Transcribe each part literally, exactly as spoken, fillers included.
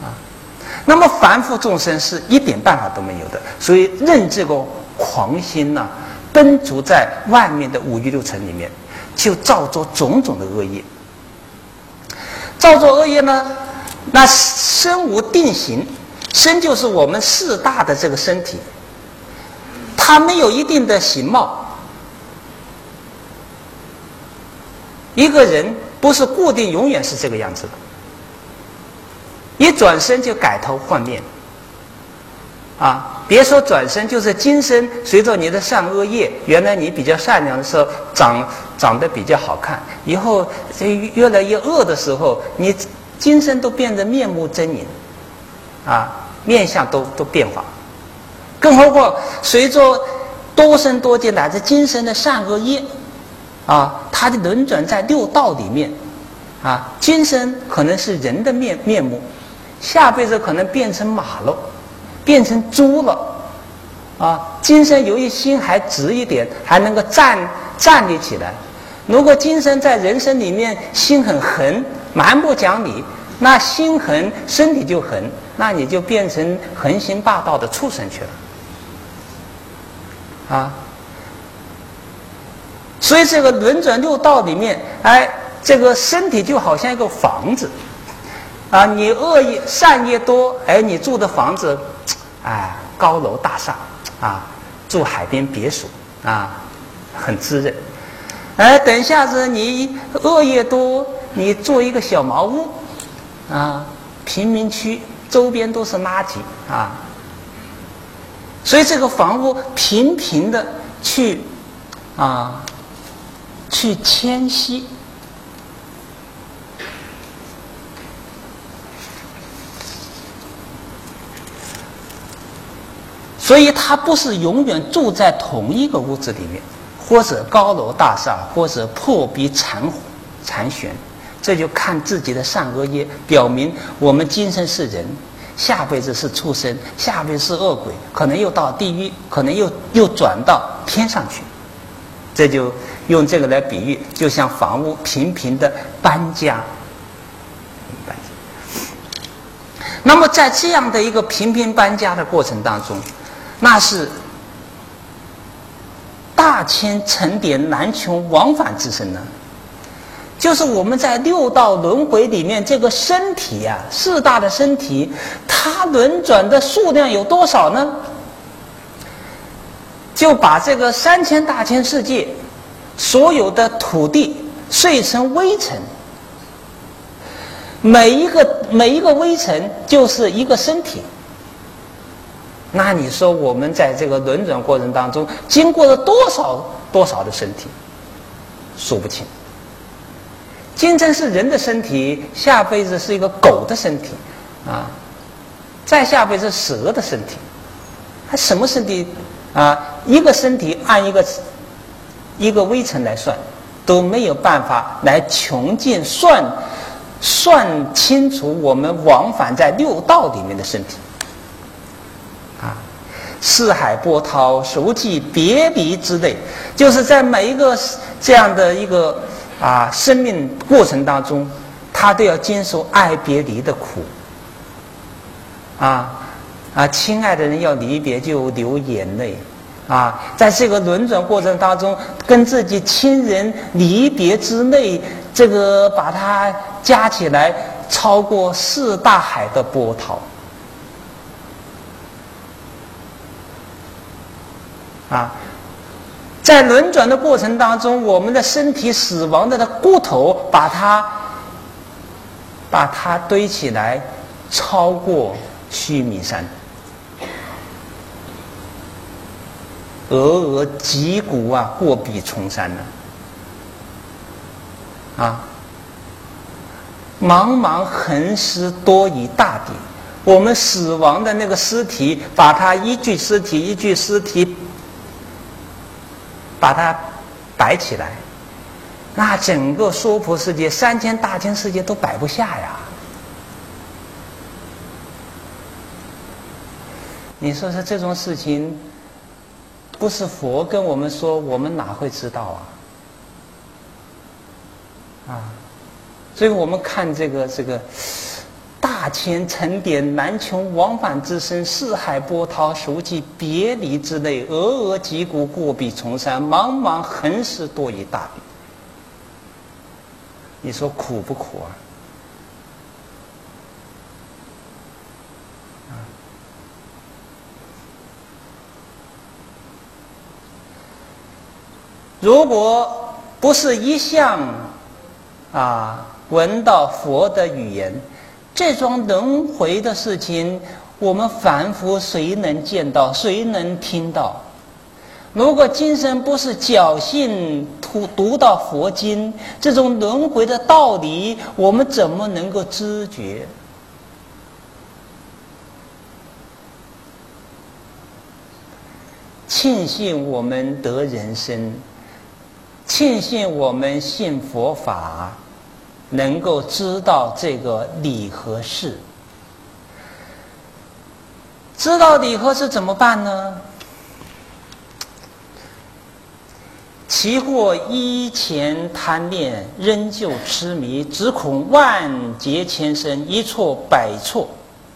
啊。那么凡夫众生是一点办法都没有的，所以任这个狂心呢、啊，奔逐在外面的五欲六尘里面，就造作种种的恶业。造作恶业呢，那身无定型，身就是我们四大的这个身体，它没有一定的形貌。一个人不是固定永远是这个样子的，一转身就改头换面啊！别说转身，就是今生随着你的善恶业，原来你比较善良的时候长长得比较好看，以后越来越恶的时候，你今生都变得面目狰狞啊，面相都都变化。更何况随着多生多劫乃至今生的善恶业啊，它的轮转在六道里面啊，今生可能是人的面面目，下辈子可能变成马了，变成猪了啊！今生由于心还直一点，还能够站站立起来。如果今生在人生里面心很横，蛮不讲理，那心横身体就横，那你就变成横行霸道的畜生去了啊！所以这个轮转六道里面，哎，这个身体就好像一个房子啊，你恶业善业多，哎，你住的房子，哎，高楼大厦啊，住海边别墅啊，很滋润。哎，等一下子你恶业多，你住一个小茅屋啊，贫民区周边都是垃圾啊，所以这个房屋频频的去啊。去迁徙，所以他不是永远住在同一个屋子里面，或者高楼大厦，或者破壁残残垣，这就看自己的善恶业，表明我们今生是人，下辈子是畜生，下辈子是恶鬼，可能又到地狱，可能又又转到天上去。这就用这个来比喻，就像房屋频频的搬家。那么在这样的一个频频搬家的过程当中，那是大千层叠难穷往返之身呢。就是我们在六道轮回里面，这个身体啊，四大的身体，它轮转的数量有多少呢？就把这个三千大千世界所有的土地碎成微尘，每一个每一个微尘就是一个身体。那你说我们在这个轮转过程当中，经过了多少多少的身体，数不清。今生是人的身体，下辈子是一个狗的身体啊，再下辈子蛇的身体，还什么身体？啊，一个身体按一个一个微尘来算，都没有办法来穷尽算算清楚我们往返在六道里面的身体。啊，四海波涛，熟记别离之类，就是在每一个这样的一个啊生命过程当中，他都要经受爱别离的苦。啊。啊，亲爱的人要离别就流眼泪，啊，在这个轮转过程当中，跟自己亲人离别之泪，这个把它加起来，超过四大海的波涛。啊，在轮转的过程当中，我们的身体死亡的骨头，把它把它堆起来，超过须弥山。峨峨脊骨啊，过彼重山呢、啊，啊，茫茫横尸多以大抵。我们死亡的那个尸体，把它一具尸体一具尸体，把它摆起来，那整个娑婆世界、三千大千世界都摆不下呀。你说说这种事情。不是佛跟我们说，我们哪会知道啊？啊，所以我们看这个这个大大千沉点，难穷往返之身，四海波涛，熟记别离之泪，峨峨击鼓，过壁重山，茫茫横尸多于大比。你说苦不苦啊？如果不是一向啊闻到佛的语言，这桩轮回的事情，我们凡夫谁能见到，谁能听到？如果今生不是侥幸读读到佛经，这种轮回的道理，我们怎么能够知觉？庆幸我们得人生，庆幸我们信佛法，能够知道这个理和事。知道理和事怎么办呢？其或依前贪恋，仍旧痴迷，只恐万劫千生，一错百错。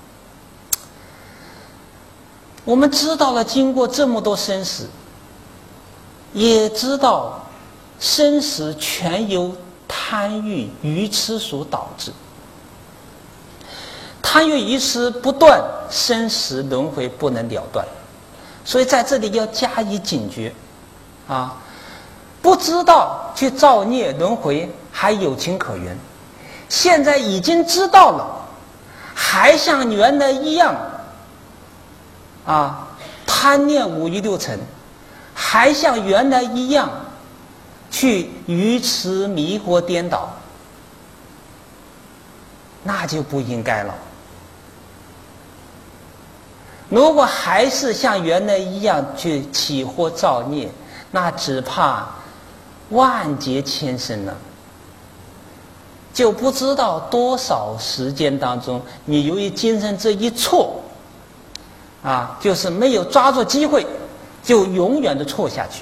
我们知道了，经过这么多生死，也知道生死全由贪欲愚痴所导致。贪欲愚痴不断，生死轮回不能了断。所以在这里要加以警觉啊！不知道去造孽轮回还有情可原，现在已经知道了，还像原来一样啊贪念五欲六尘，还像原来一样去愚痴迷惑颠倒，那就不应该了。如果还是像原来一样去起惑造孽，那只怕万劫千生了，就不知道多少时间当中，你由于今生这一错啊，就是没有抓住机会，就永远的错下去。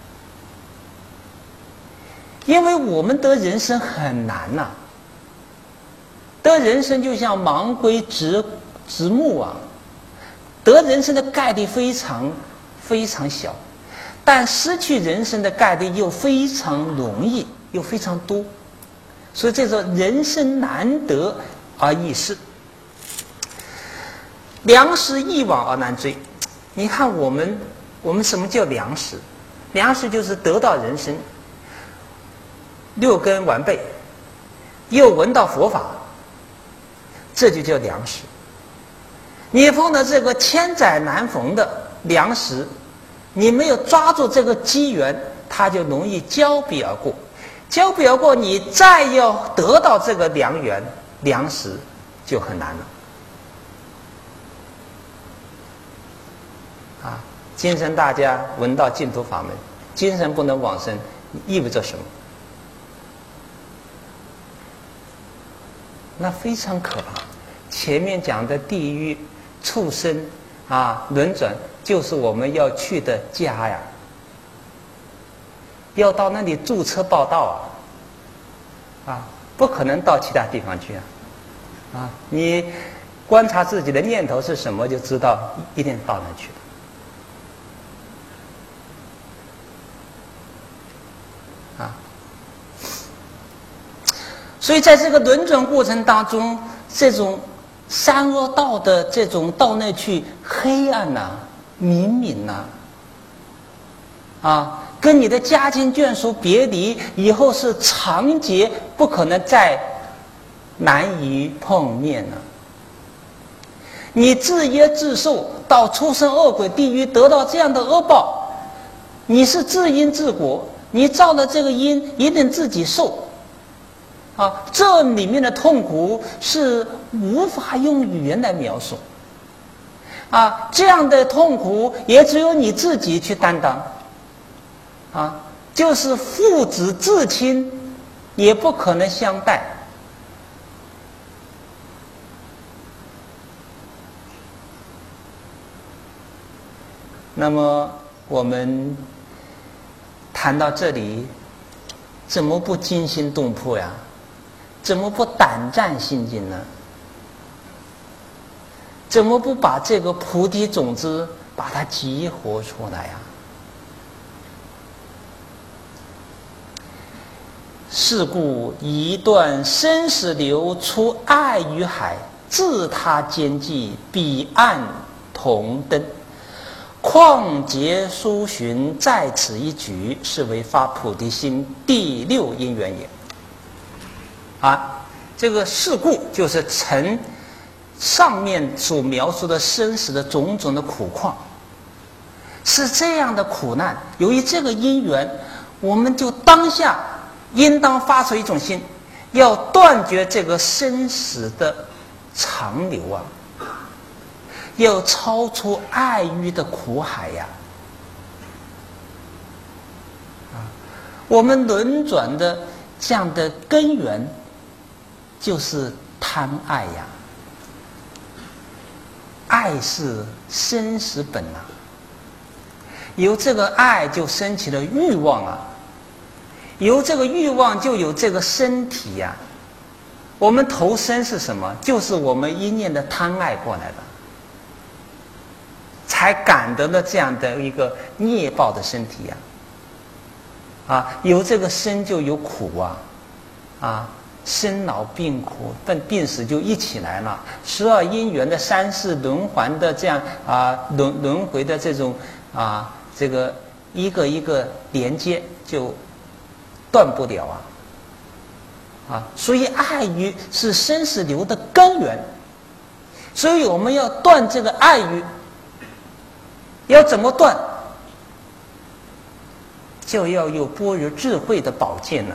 因为我们得人生很难呐、啊，得人生就像盲龟直直木啊，得人生的概率非常非常小。但失去人生的概率又非常容易，又非常多，所以这说人生难得而易逝，良时一往而难追。你看我们，我们什么叫良时？良时就是得到人生，六根完备，又闻到佛法，这就叫良时。你碰到这个千载难逢的良时，你没有抓住这个机缘，它就容易交臂而过。交臂而过，你再要得到这个良缘良时，就很难了。啊，今生大家闻到净土法门，今生不能往生，意味着什么？那非常可怕。前面讲的地狱、畜生啊、轮转，就是我们要去的家呀，要到那里注册报到啊，啊，不可能到其他地方去啊，啊，你观察自己的念头是什么，就知道一定到那去的，啊，所以在这个轮转过程当中，这种三恶道的这种到那去黑暗呐、啊。冥冥呐，啊，跟你的家亲眷属别离以后是长劫，不可能再难以碰面了。你自业自受，到畜生恶鬼地狱得到这样的恶报，你是自因自果，你造了这个因，一定自己受。啊，这里面的痛苦是无法用语言来描述。啊，这样的痛苦也只有你自己去担当，啊，就是父子至亲也不可能相待。那么我们谈到这里，怎么不惊心动魄呀？怎么不胆战心惊呢？ 怎么不把这个菩提种子把它激活出来呀？是故一段生死流出爱于海，自他间际彼岸同登。旷劫殊寻，在此一举，是为发菩提心第六因缘也。啊，这个事故就是成上面所描述的生死的种种的苦况，是这样的苦难。由于这个因缘，我们就当下应当发出一种心，要断绝这个生死的长流啊，要超出爱欲的苦海呀！啊，我们轮转的这样的根源就是贪爱呀。爱是生死本啊，由这个爱就升起了欲望啊，由这个欲望就有这个身体呀。我们投生是什么？就是我们一念的贪爱过来的，才感得了这样的一个孽报的身体呀。啊，有这个生就有苦啊，啊，生老病苦，但病死就一起来了。十二因缘的三世轮环的这样啊轮轮回的这种啊这个一个一个连接就断不了啊。啊，所以爱欲是生死流的根源，所以我们要断这个爱欲，要怎么断？就要有般若智慧的宝剑呢。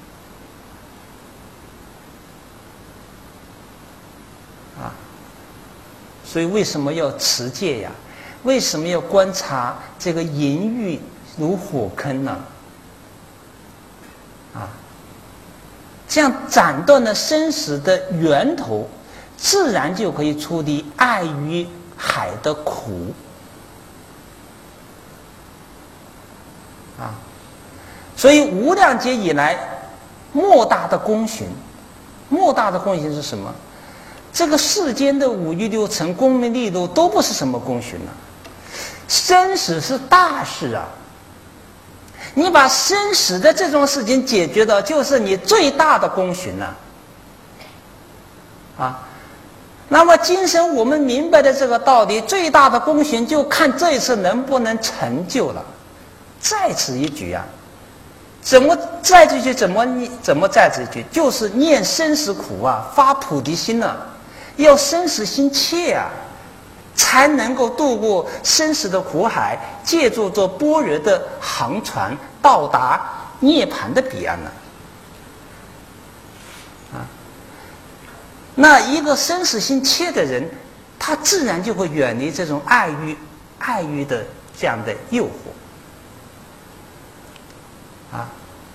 啊，所以为什么要持戒呀？为什么要观察这个淫欲如火坑呢？啊。这样斩断了生死的源头，自然就可以出离爱于海的苦啊！所以无量劫以来，莫大的功勋，莫大的功勋是什么？这个世间的五欲六尘、功名利禄都不是什么功勋了，生死是大事啊！你把生死的这种事情解决的，就是你最大的功勋了，啊！那么今生我们明白的这个道理，最大的功勋就看这一次能不能成就了，在此一举啊！怎么在此一举？怎么你怎么在此一举？就是念生死苦啊，发菩提心啊，要生死心切啊！才能够渡过生死的苦海，借助着般若的航船，到达涅槃的彼岸了。啊，那一个生死心切的人，他自然就会远离这种爱欲、爱欲的这样的诱惑。啊，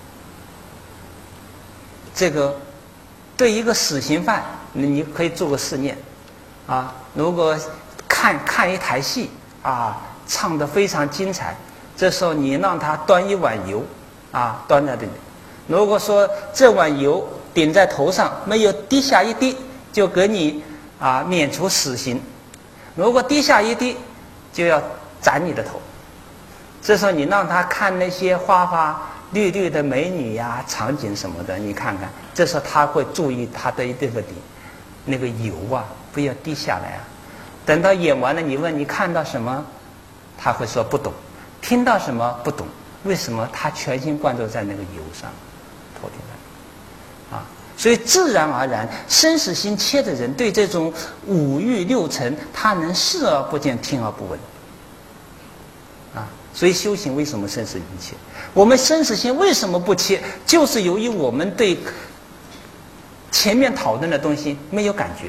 这个对一个死刑犯，你可以做个试验。啊，如果看看一台戏啊，唱得非常精彩，这时候你让他端一碗油啊，端在这里。如果说这碗油顶在头上没有滴下一滴，就给你啊免除死刑；如果滴下一滴，就要斩你的头。这时候你让他看那些花花绿绿的美女呀、场景什么的，你看看，这时候他会注意他的这个底那个油啊，不要滴下来啊。等到演完了，你问你看到什么，他会说不懂；听到什么不懂。为什么？他全心贯注在那个油上，头顶上啊。所以自然而然，生死心切的人，对这种五欲六尘，他能视而不见，听而不闻啊。所以修行为什么生死心切？我们生死心为什么不切？就是由于我们对前面讨论的东西没有感觉。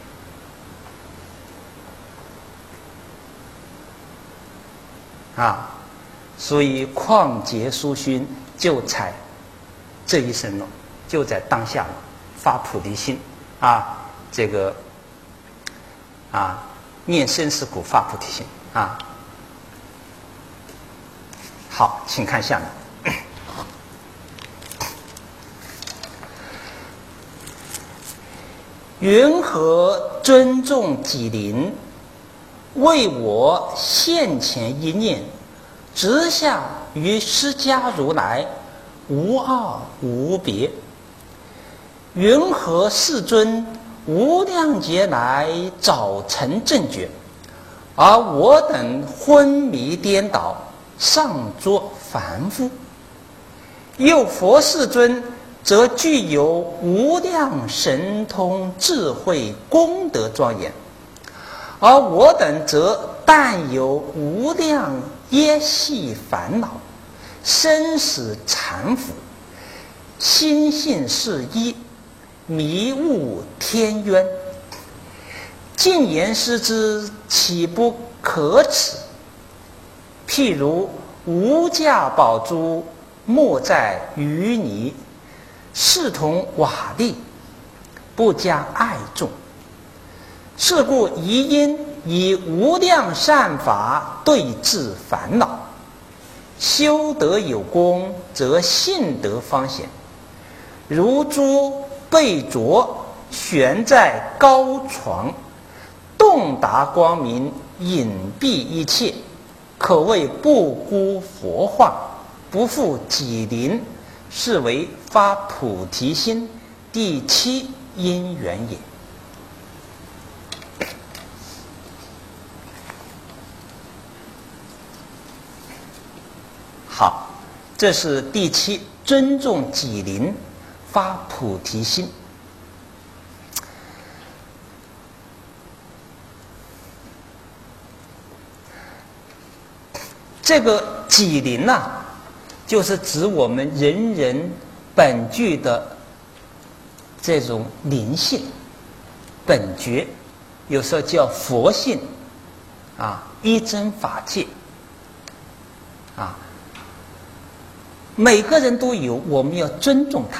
啊，所以旷劫殊勋，就在这一生了，就在当下了，发菩提心啊，这个啊，念生死苦，发菩提心啊。好，请看下面。 云何尊重己灵？为我现前一念，直下于释迦如来，无二无别。云何世尊无量劫来早成正觉，而我等昏迷颠倒，尚作凡夫？又佛世尊则具有无量神通智慧功德庄严，而我等则但有无量业系烦恼，生死缠缚，心性是一，迷悟天渊。尽言师之，岂不可耻？譬如无价宝珠，没在淤泥，视同瓦砾，不加爱重。是故宜因以无量善法对治烦恼，修得有功，则信得方显。如珠被着悬在高床，洞达光明，隐蔽一切，可谓不辜佛化，不负己灵，是为发菩提心第七因缘也。好，这是第七，尊重己灵，发菩提心。这个己灵呢、啊，就是指我们人人本具的这种灵性、本觉，有时候叫佛性啊，一真法界啊，每个人都有，我们要尊重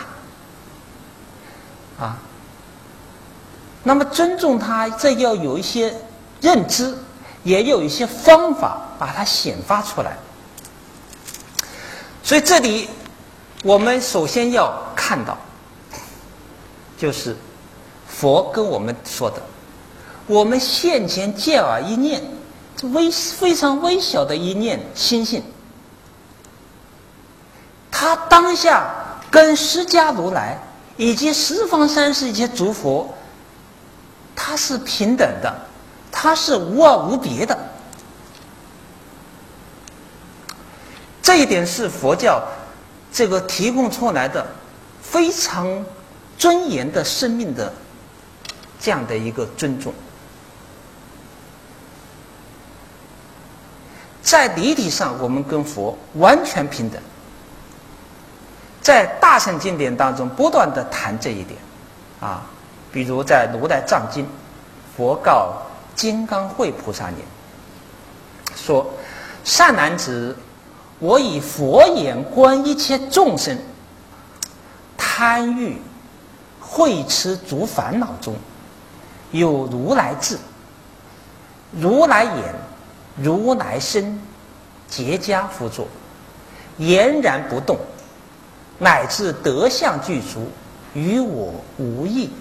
它啊。那么尊重它，这要有一些认知，也有一些方法把它显发出来。所以这里我们首先要看到，就是佛跟我们说的，我们现前见耳一念，微非常微小的一念心性，他当下跟释迦如来以及十方三世一切诸佛，他是平等的，他是无二无别的。这一点是佛教这个提供出来的非常尊严的生命的这样的一个尊重。在理体上，我们跟佛完全平等。在大乘经典当中不断的谈这一点啊，比如在《如来藏经》，佛告金刚慧菩萨言，说：善男子，我以佛眼观一切众生，贪欲慧痴诸烦恼中，有如来智，如来眼，如来身，结跏趺坐，俨然不动，乃至德相具足，与我无异。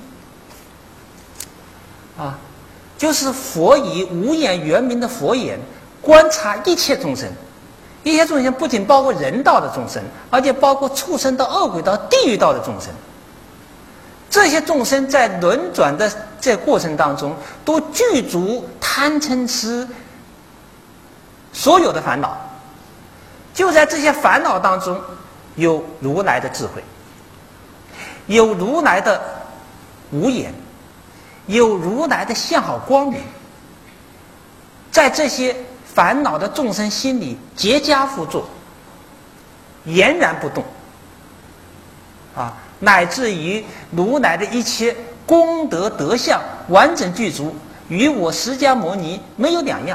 啊，就是佛以无眼圆明的佛眼观察一切众生，一切众生不仅包括人道的众生，而且包括畜生道、恶鬼道、地狱道的众生。这些众生在轮转的这个过程当中，都具足贪嗔痴所有的烦恼。就在这些烦恼当中，有如来的智慧，有如来的无眼，有如来的相好光明，在这些烦恼的众生心里结跏趺坐，俨然不动啊，乃至于如来的一切功德德相完整具足，与我释迦牟尼没有两样。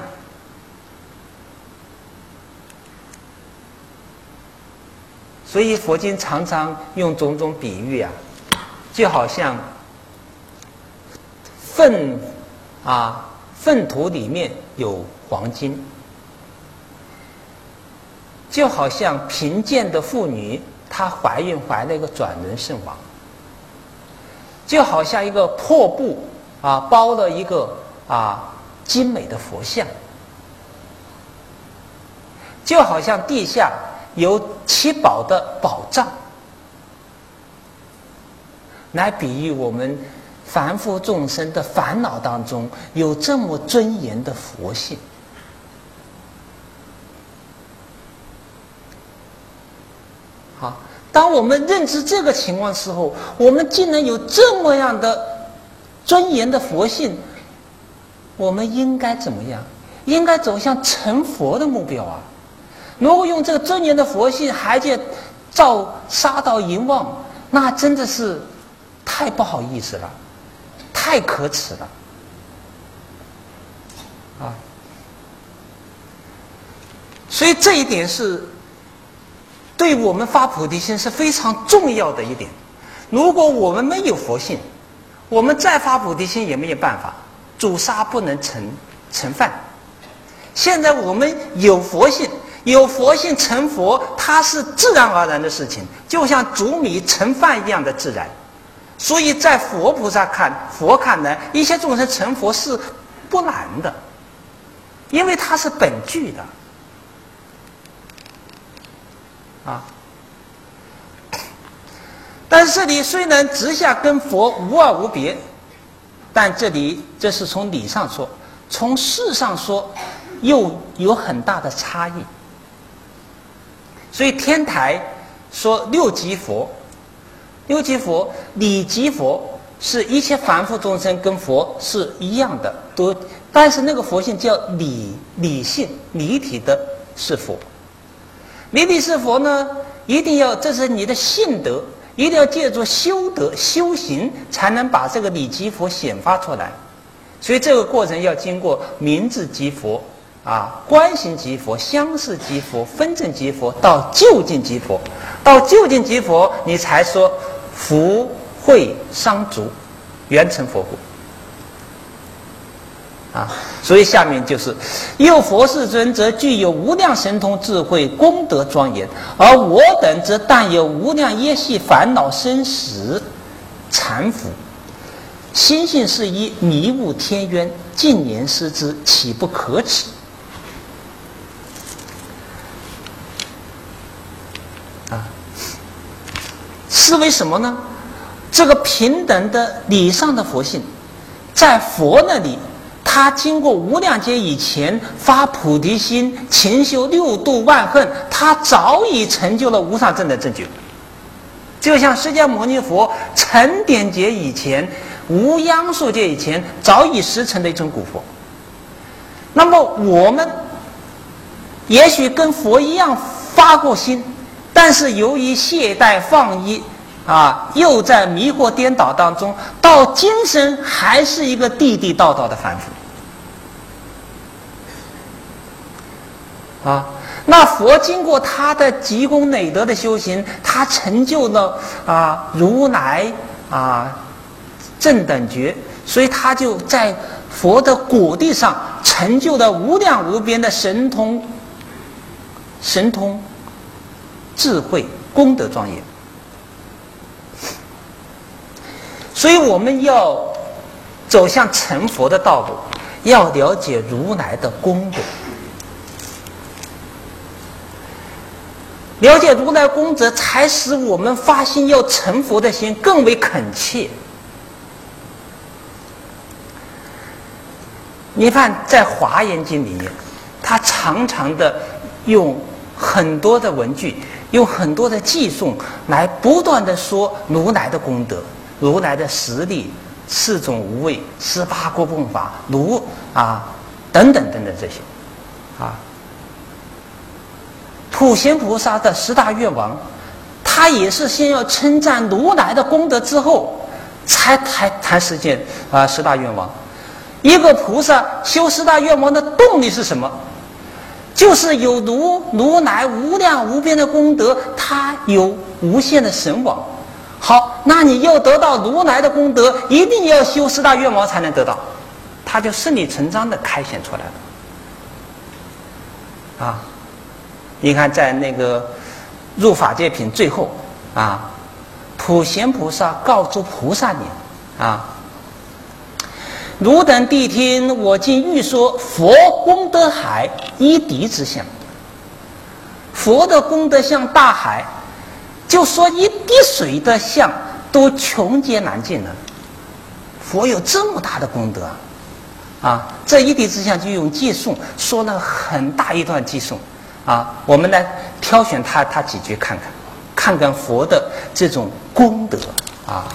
所以佛经常常用种种比喻啊，就好像粪啊粪土里面有黄金，就好像贫贱的妇女，她怀孕怀了一个转轮圣王。 就好像一个破布啊包了一个啊精美的佛像，就好像地下有七宝的宝藏，来比喻我们凡夫众生的烦恼当中有这么尊严的佛性。好，当我们认知这个情况时候，我们竟然有这么样的尊严的佛性，我们应该怎么样？应该走向成佛的目标啊！如果用这个尊严的佛性还去造杀盗淫妄，那真的是太不好意思了，太可耻了啊！所以这一点是对我们发菩提心是非常重要的一点。如果我们没有佛性，我们再发菩提心也没有办法，主杀不能成成饭。现在我们有佛性，有佛性成佛，它是自然而然的事情，就像煮米成饭一样的自然。所以在佛菩萨看佛看来，一切众生成佛是不难的，因为它是本具的啊。但是这里虽然直下跟佛无二无别，但这里这是从理上说，从事上说又有很大的差异。所以天台说六级佛，六级佛理级佛是一切凡夫众生跟佛是一样的，都但是那个佛性叫理理性理体的是佛。理体是佛呢，一定要这是你的性德，一定要借助修德修行，才能把这个理级佛显发出来。所以这个过程要经过明智级佛啊，观行级佛、相似级佛、分正级佛，到究竟级佛，到究竟级佛，你才说福慧商足，圆成佛果。啊，所以下面就是又佛世尊则具有无量神通智慧功德庄严，而我等则但有无量业系烦恼生死缠缚，心性是一，迷悟天渊，尽言失之，岂不可耻？啊，是为什么呢？这个平等的理上的佛性，在佛那里，他经过无量劫以前发菩提心，勤修六度万恨，他早已成就了无上正等正觉。就像释迦牟尼佛成点劫以前，无央数劫以前，早已实成的一尊古佛。那么我们也许跟佛一样发过心，但是由于懈怠放逸啊，又在迷惑颠倒当中，到今生还是一个地地道道的凡夫啊。那佛经过他的积功累德的修行，他成就了啊如来啊正等觉，所以他就在佛的果地上成就了无量无边的神通、神通、智慧、功德庄严。所以我们要走向成佛的道路，要了解如来的功德，了解如来功德，才使我们发心要成佛的心更为恳切。你看在《华严经》里面，他常常的用很多的文句，用很多的偈颂来不断的说如来的功德，如来的实力，四种无畏，十八国供法，如啊等等等等这些啊。普贤菩萨的十大愿王，他也是先要称赞如来的功德之后，才谈谈实践啊十大愿王。一个菩萨修十大愿王的动力是什么？就是有如如来无量无边的功德，他有无限的神往。好，那你要得到如来的功德，一定要修十大愿王才能得到，他就顺理成章的开显出来了。啊，你看在那个入法界品最后啊，普贤菩萨告诉菩萨念， 啊。汝等谛听，我今欲说佛功德海一滴之相。佛的功德像大海，就说一滴水的相都穷竭难尽了。佛有这么大的功德啊！啊，这一滴之相就用偈颂说了很大一段偈颂啊。我们来挑选他他几句看看，看看佛的这种功德啊。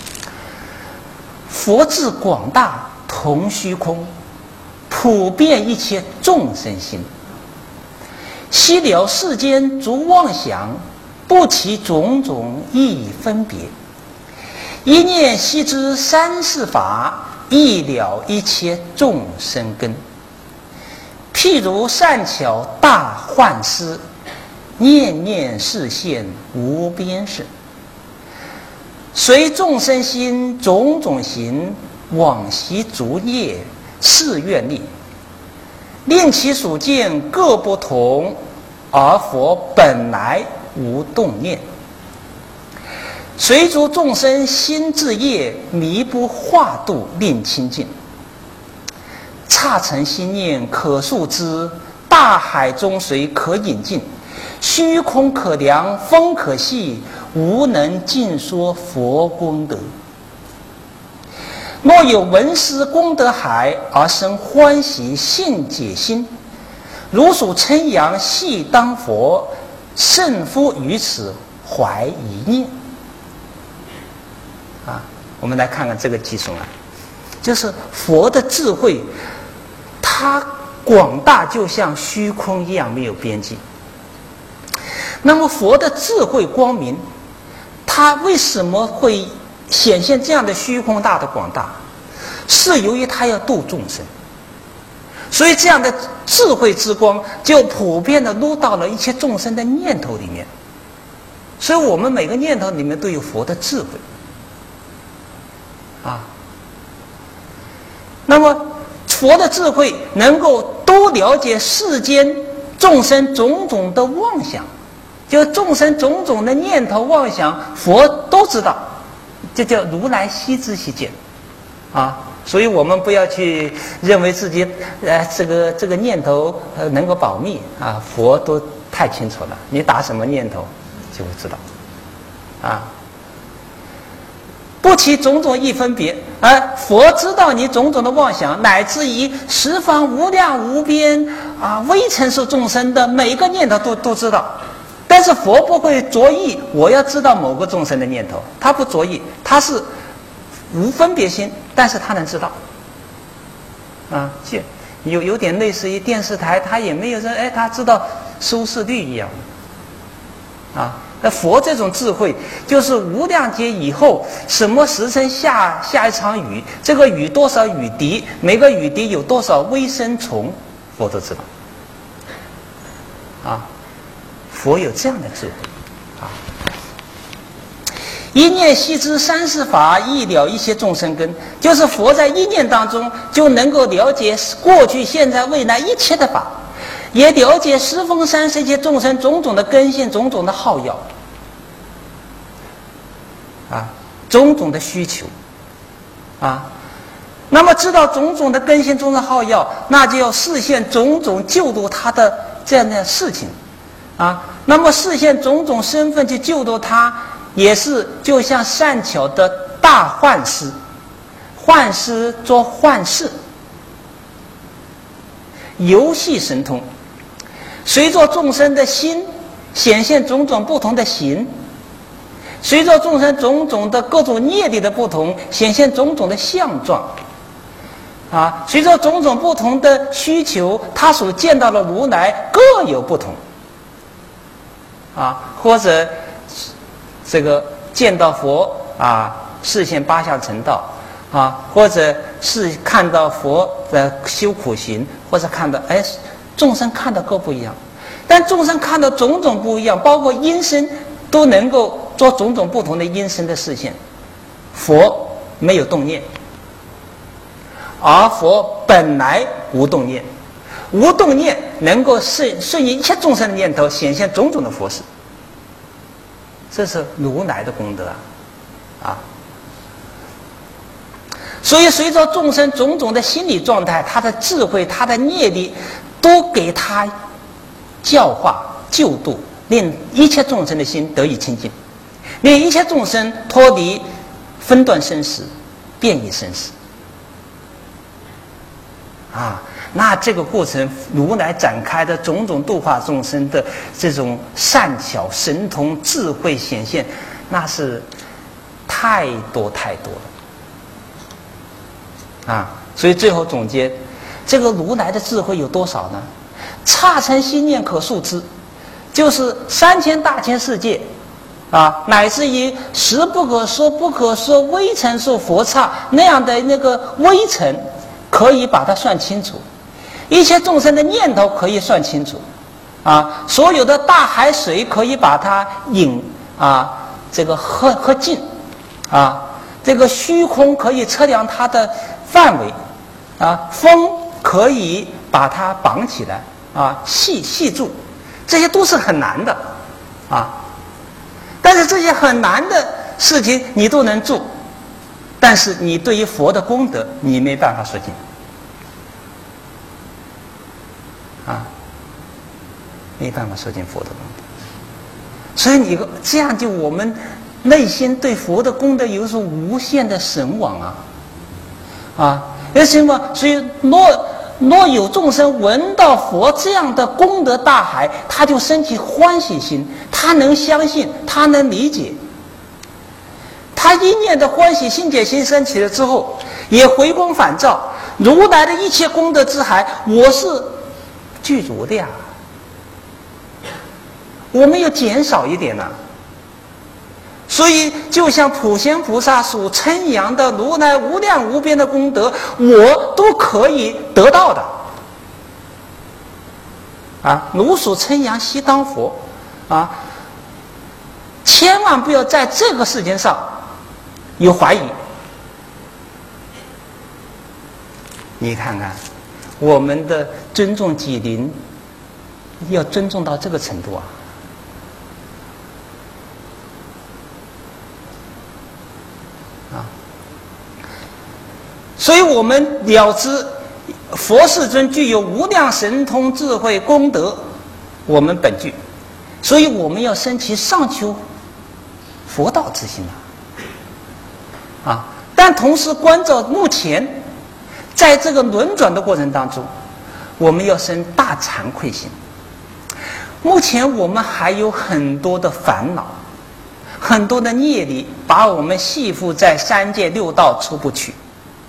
佛智广大同虚空，普遍一切众生心。悉了世间诸妄想，不其种种亦分别。一念悉知三世法，亦了一切众生根。譬如善巧大幻师，念念示现无边事。随众生心种种行，往昔诸业是愿力。令其所见各不同，而佛本来无动念。随诸众生心智业，弥不化度，令清净。刹尘心念可数之，大海中水可引尽。虚空可量，风可细，无能尽说佛功德。若有闻思功德海，而生欢喜信解心，如属称扬系当佛，胜夫于此怀一念。啊，我们来看看这个偈颂啊，就是佛的智慧，它广大就像虚空一样没有边际。那么佛的智慧光明，它为什么会显现这样的虚空大的广大？是由于它要度众生，所以这样的智慧之光就普遍的入到了一切众生的念头里面。所以我们每个念头里面都有佛的智慧啊。那么佛的智慧能够多了解世间众生种种的妄想，就众生种种的念头妄想，佛都知道，这叫如来悉知悉见啊。所以我们不要去认为自己呃这个这个念头呃能够保密啊，佛都太清楚了，你打什么念头就会知道啊。不其种种亦分别，而佛知道你种种的妄想，乃至于十方无量无边啊微尘数众生的每一个念头都都知道。但是佛不会着意我要知道某个众生的念头，他不着意，他是无分别心，但是他能知道啊，就有有点类似于电视台，他也没有说哎他知道收视率一样啊。那佛这种智慧，就是无量劫以后什么时辰下下一场雨，这个雨多少雨滴，每个雨滴有多少微生虫，佛都知道啊。佛有这样的智慧啊。一念悉知三世法，亦了一切众生根，就是佛在一念当中就能够了解过去现在未来一切的法，也了解十方三世界众生种种的根性，种种的好要啊，种种的需求啊。那么知道种种的根性，种种好要，那就要示现种种救度他的这样的事情啊。那么示现种种身份去救度他，也是就像善巧的大幻师，幻师做幻事，游戏神通，随着众生的心显现种种不同的形，随着众生种种的各种业力的不同，显现种种的相状啊，随着种种不同的需求，他所见到的如来各有不同啊，或者这个见到佛啊，示现八相成道啊，或者是看到佛的修苦行，或者看到哎众生看到各不一样，但众生看到种种不一样，包括音声都能够做种种不同的音声的示现。佛没有动念，而佛本来无动念，无动念能够顺顺应一切众生的念头，显现种种的佛事。这是如来的功德啊！ 所以随着众生种种的心理状态，他的智慧，他的业力，都给他教化救度，令一切众生的心得以清净，令一切众生脱离分段生死，变异生死。啊，那这个过程，如来展开的种种度化众生的这种善巧神通智慧显现，那是太多太多了。啊，所以最后总结，这个如来的智慧有多少呢？刹尘心念可数之，就是三千大千世界，啊，乃至于十不可说不可说微尘数佛刹那样的那个微尘，可以把它算清楚；一切众生的念头可以算清楚，啊，所有的大海水可以把它引啊这个喝喝尽，啊，这个虚空可以测量它的范围，啊，风可以把它绑起来，啊，系系住，这些都是很难的，啊，但是这些很难的事情你都能做，但是你对于佛的功德你没办法说尽，啊，没办法说尽佛的功德，所以你这样就我们内心对佛的功德有所无限的神往啊。啊，为什么？所以若若有众生闻到佛这样的功德大海，他就升起欢喜心，他能相信，他能理解。他一念的欢喜心解心升起了之后，也回光返照，如来的一切功德之海，我是具足的呀。我们要减少一点呢、啊。所以，就像普贤菩萨所称扬的如来无量无边的功德，我都可以得到的。啊，如所称扬悉当佛，啊，千万不要在这个事情上有怀疑。你看看，我们的尊重己灵，要尊重到这个程度啊！所以我们了知佛世尊具有无量神通智慧功德，我们本具，所以我们要升起上求佛道之心啊！啊！但同时关照目前在这个轮转的过程当中，我们要生大惭愧心。目前我们还有很多的烦恼，很多的业力，把我们系缚在三界六道出不去。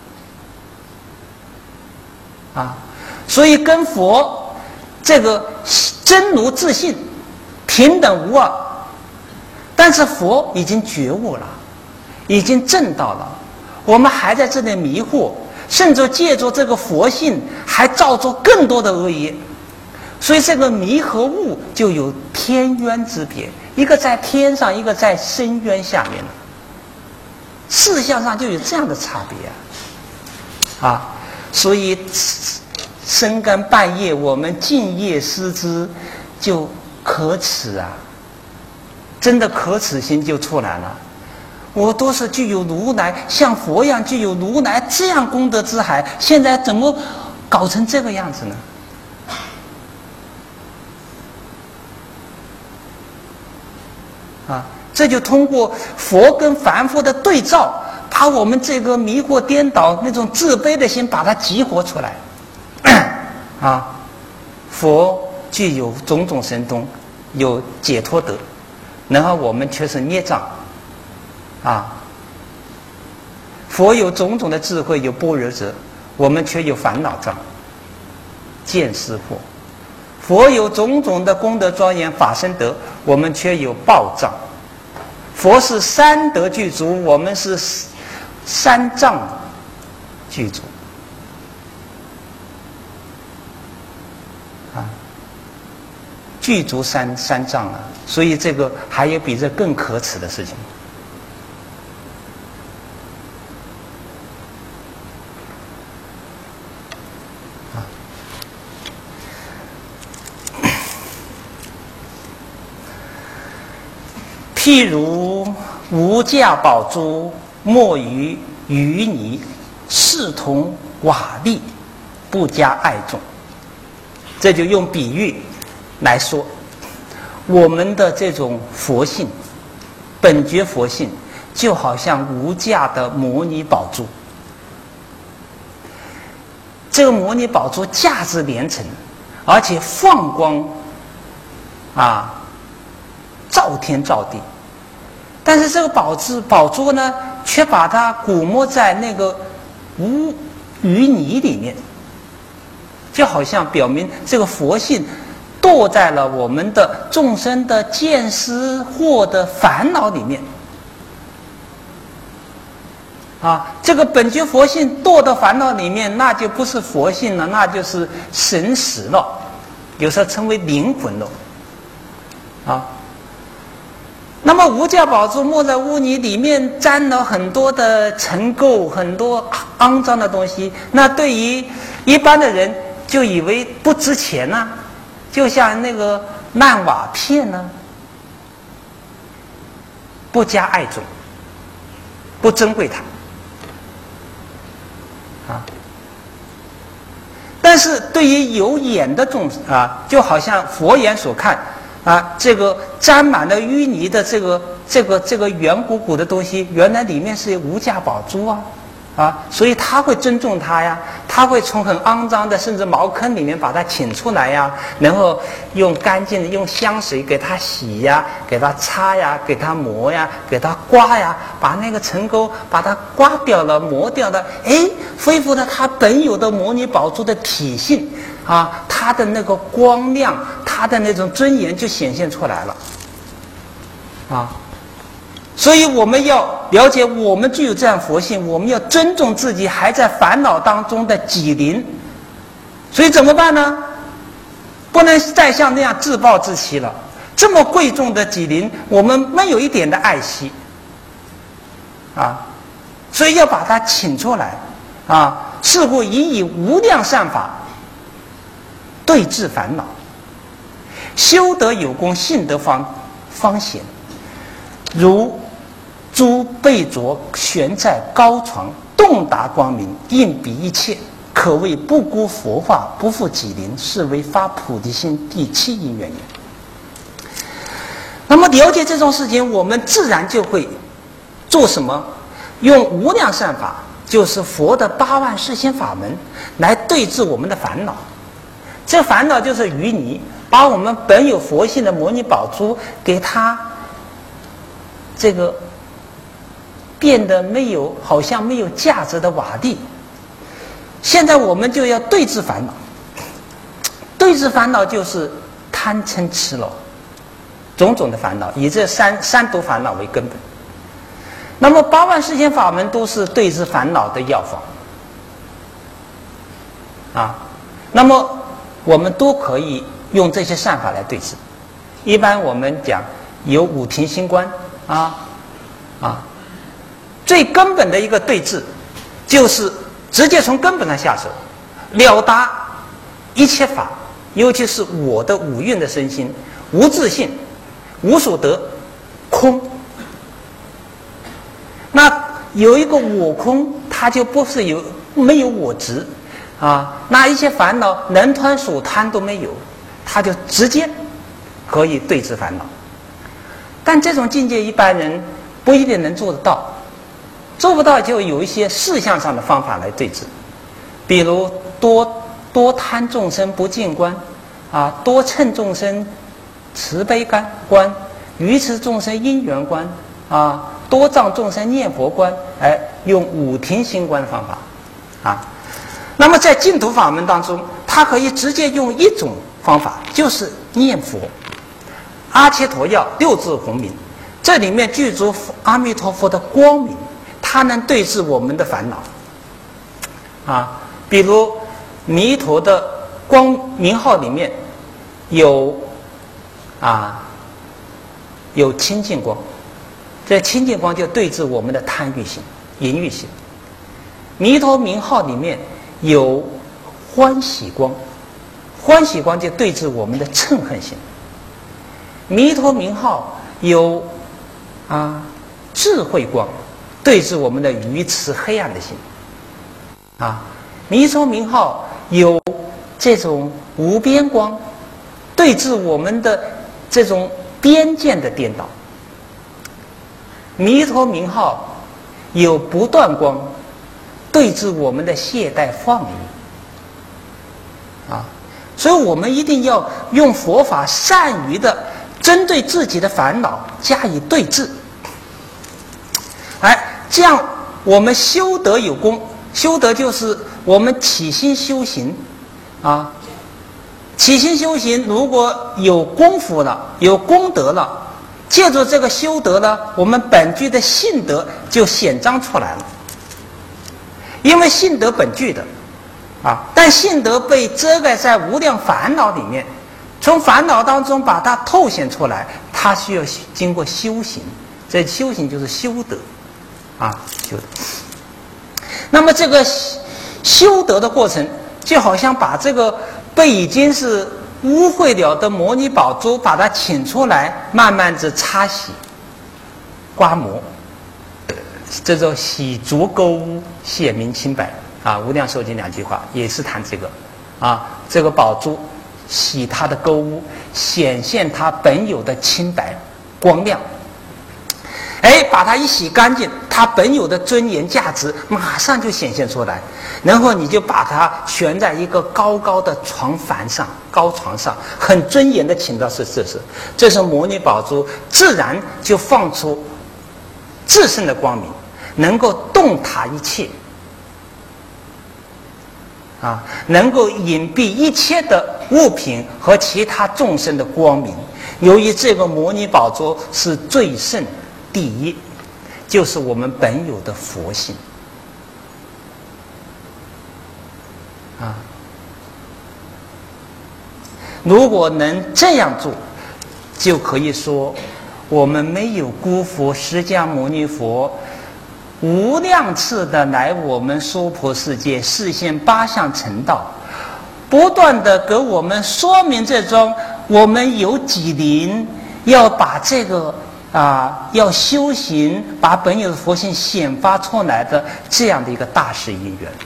啊，所以跟佛这个真如自信平等无二，但是佛已经觉悟了，已经证到了，我们还在这里迷惑，甚至借助这个佛性还造作更多的恶业，所以这个迷和悟就有天渊之别，一个在天上，一个在深渊下面，事项上就有这样的差别啊！啊，所以深更半夜我们敬业思之，就可耻啊！真的可耻心就出来了。我都是具有如来，像佛一样具有如来这样功德之海，现在怎么搞成这个样子呢？啊，这就通过佛跟凡夫的对照，把我们这个迷惑颠倒那种自卑的心把它激活出来。啊，佛具有种种神通，有解脱德，然后我们却是孽障。啊，佛有种种的智慧，有般若者，我们却有烦恼障，见思惑。佛有种种的功德庄严法身德，我们却有报障。佛是三德具足，我们是三障具足。啊，具足三三障啊！所以这个还有比这更可耻的事情。譬如无价宝珠没于淤泥， 视同瓦砾，不加爱重。这就用比喻来说，我们的这种佛性，本觉佛性，就好像无价的摩尼宝珠。这个摩尼宝珠价值连城，而且放光啊，照天照地。但是这个宝珠宝珠呢，却把它鼓没在那个无淤泥里面，就好像表明这个佛性堕在了我们的众生的见思惑的烦恼里面。啊，这个本觉佛性堕到烦恼里面，那就不是佛性了，那就是神识了，有时候称为灵魂了。啊。那么无价宝珠没在污泥里面，沾了很多的尘垢，很多肮脏的东西，那对于一般的人就以为不值钱啊，就像那个烂瓦片呢、啊，不加爱重，不珍贵它啊。但是对于有眼的众啊，就好像佛眼所看。啊，这个沾满了淤泥的这个这个这个圆鼓鼓的东西，原来里面是无价宝珠啊，啊，所以他会尊重它呀，他会从很肮脏的甚至茅坑里面把它请出来呀，然后用干净的用香水给它洗呀，给它擦呀，给它磨呀，给它刮呀，把那个尘垢把它刮掉了，磨掉了，哎，恢复了它本有的摩尼宝珠的体性啊，它的那个光亮。他的那种尊严就显现出来了，啊，所以我们要了解，我们具有这样佛性，我们要尊重自己还在烦恼当中的己灵。所以怎么办呢？不能再像那样自暴自弃了。这么贵重的己灵，我们没有一点的爱惜，啊，所以要把它请出来，啊，似乎以以无量善法对治烦恼。修德有功，信德方方显。如诸贝卓悬在高床，洞达光明，应比一切，可谓不辜佛化，不负己灵，是为发菩提心第七因缘也。那么了解这种事情，我们自然就会做什么？用无量善法，就是佛的八万四千法门，来对治我们的烦恼。这烦恼就是淤泥。把我们本有佛性的摩尼宝珠给它这个变得没有好像没有价值的瓦砾。现在我们就要对治烦恼，对治烦恼就是贪嗔痴了种种的烦恼，以这三三毒烦恼为根本。那么八万四千法门都是对治烦恼的药方啊，那么我们都可以用这些善法来对治。一般我们讲有五停心观啊啊，最根本的一个对治就是直接从根本上下手，了达一切法，尤其是我的五蕴的身心，无自性，无所得，空。那有一个我空，它就不是有没有我执啊，那一些烦恼能贪所贪都没有，他就直接可以对治烦恼。但这种境界一般人不一定能做得到，做不到就有一些事项上的方法来对治，比如多多贪众生不净观啊，多称众生慈悲观，愚痴众生因缘观啊，多障众生念佛观，哎，用五停心观的方法啊。那么在净土法门当中，它可以直接用一种方法，就是念佛，阿切陀药六字洪名，这里面具足阿弥陀佛的光明，它能对治我们的烦恼啊。比如弥陀的光名号里面有啊有清净光，这清净光就对治我们的贪欲心、淫欲心。弥陀名号里面有欢喜光，欢喜光就对治我们的嗔恨心。弥陀名号有啊智慧光，对治我们的愚痴黑暗的心。 啊，弥陀名号有这种无边光，对治我们的这种边见的颠倒。弥陀名号有不断光，对治我们的懈怠放逸。啊，所以我们一定要用佛法善于的针对自己的烦恼加以对治。哎，这样我们修德有功，修德就是我们起心修行啊。起心修行如果有功夫了，有功德了，借助这个修德呢，我们本具的性德就显彰出来了。因为性德本具的啊，但性德被遮盖在无量烦恼里面，从烦恼当中把它透显出来，它需要经过修行，这修行就是修德啊，修德。那么这个修德的过程，就好像把这个被已经是污秽了的摩尼宝珠，把它请出来，慢慢的擦洗、刮磨，这种洗足垢污，显明清白啊。无量寿经两句话也是谈这个啊，这个宝珠洗它的垢污，显现它本有的清白光亮。哎，把它一洗干净，它本有的尊严价值马上就显现出来，然后你就把它悬在一个高高的床幡上，高床上，很尊严的请到是这是，这是摩尼宝珠，自然就放出自身的光明，能够洞察一切，啊，能够隐蔽一切的物品和其他众生的光明。由于这个摩尼宝珠是最胜第一，就是我们本有的佛性啊。如果能这样做，就可以说我们没有辜负释迦牟尼佛无量次的来我们娑婆世界示现八相成道，不断的给我们说明这种我们有几灵要把这个啊，要修行，把本有的佛性显发出来的这样的一个大事因缘。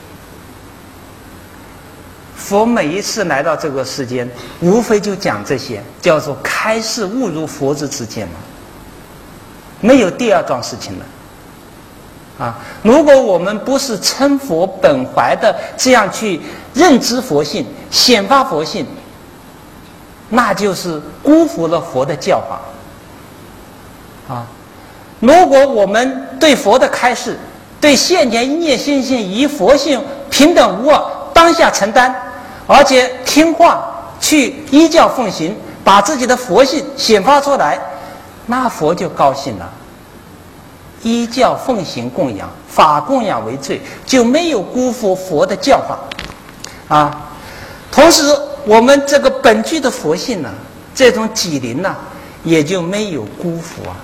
佛每一次来到这个世间，无非就讲这些，叫做开示悟入佛之之见嘛，没有第二桩事情了。啊，如果我们不是称佛本怀的这样去认知佛性、显发佛性，那就是辜负了佛的教法。啊，如果我们对佛的开示，对现前一念心性以佛性平等无二，当下承担，而且听话去依教奉行，把自己的佛性显发出来，那佛就高兴了。依教奉行供养，法供养为最，就没有辜负佛的教法啊。同时，我们这个本具的佛性呢，这种己灵呢，也就没有辜负啊。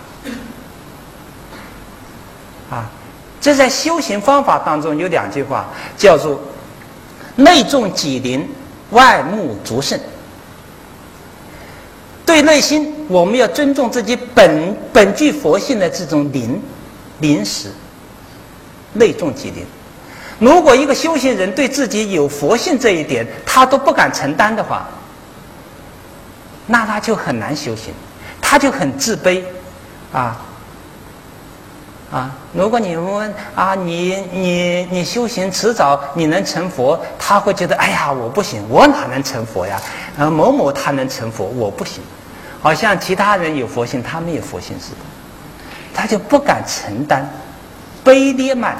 啊，这在修行方法当中有两句话，叫做内重己灵，外慕足圣。对内心，我们要尊重自己本本具佛性的这种灵灵识，内重己灵。如果一个修行人对自己有佛性这一点，他都不敢承担的话，那他就很难修行，他就很自卑啊。啊，如果你问啊，你你你修行迟早你能成佛，他会觉得哎呀我不行，我哪能成佛呀？呃，某某他能成佛，我不行。好像其他人有佛性，他没有佛性似的，他就不敢承担，卑劣慢。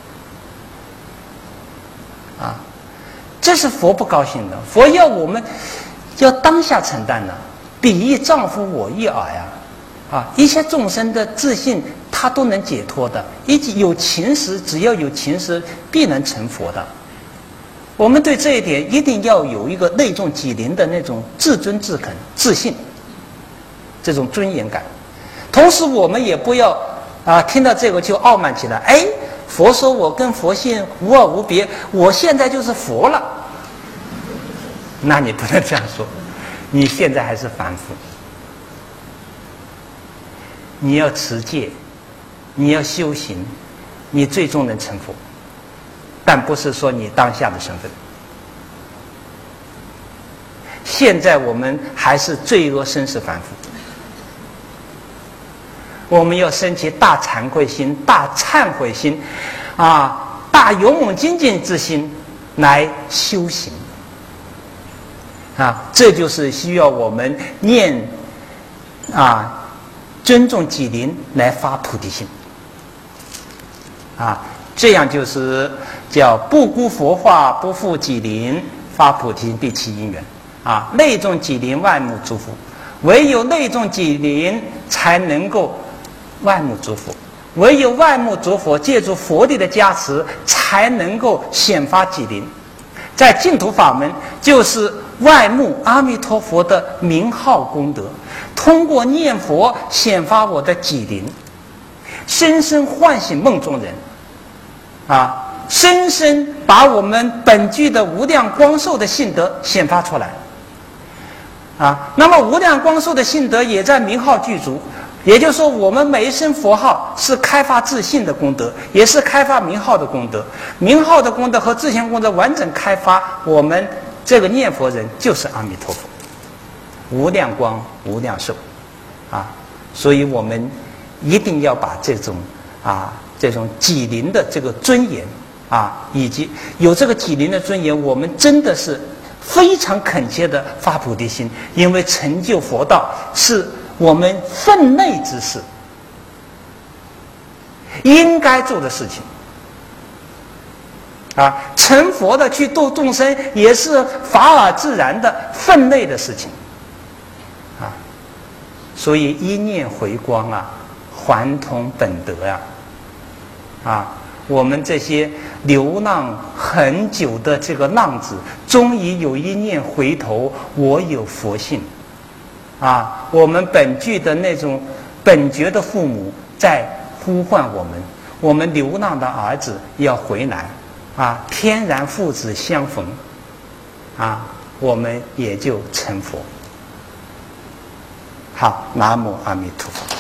啊，这是佛不高兴的。佛要我们要当下承担的，彼亦丈夫我亦尔呀。啊，一切众生的自信，他都能解脱的。一有情识，只要有情识，必能成佛的。我们对这一点一定要有一个内重己灵的那种自尊自肯、自信，这种尊严感。同时，我们也不要啊，听到这个就傲慢起来。哎，佛说我跟佛性无二无别，我现在就是佛了。那你不能这样说，你现在还是凡夫。你要持戒，你要修行，你最终能成佛。 但不是说你当下的身份。现在我们还是罪恶生死反复，我们要升起大惭愧心、大忏悔心，啊，大勇猛精进之心来修行。啊，这就是需要我们念啊，尊重己灵来发菩提心。啊，这样就是叫不辜佛化，不负己灵，发菩提心第七因缘。啊，内重己灵，外慕诸佛，唯有内重己灵，才能够外慕诸佛；唯有外慕诸佛，借助佛力的加持，才能够显发己灵。在净土法门，就是外慕阿弥陀佛的名号功德，通过念佛显发我的己灵，深深唤醒梦中人，啊，深深把我们本具的无量光寿的性德显发出来。啊，那么无量光寿的性德也在名号具足，也就是说，我们每一声佛号是开发自信的功德，也是开发名号的功德。名号的功德和自信功德完整开发，我们这个念佛人就是阿弥陀佛，无量光无量寿，啊，所以我们一定要把这种啊这种己灵的这个尊严啊，以及有这个己灵的尊严，我们真的是非常恳切的发菩提心，因为成就佛道是我们分内之事，应该做的事情。啊，成佛的去度众生也是法尔自然的分内的事情。啊，所以一念回光啊，还同本德呀。啊，我们这些流浪很久的这个浪子，终于有一念回头，我有佛性。啊，我们本具的那种本觉的父母在呼唤我们，我们流浪的儿子要回来。啊，天然父子相逢，啊，我们也就成佛。好，南无阿弥陀佛。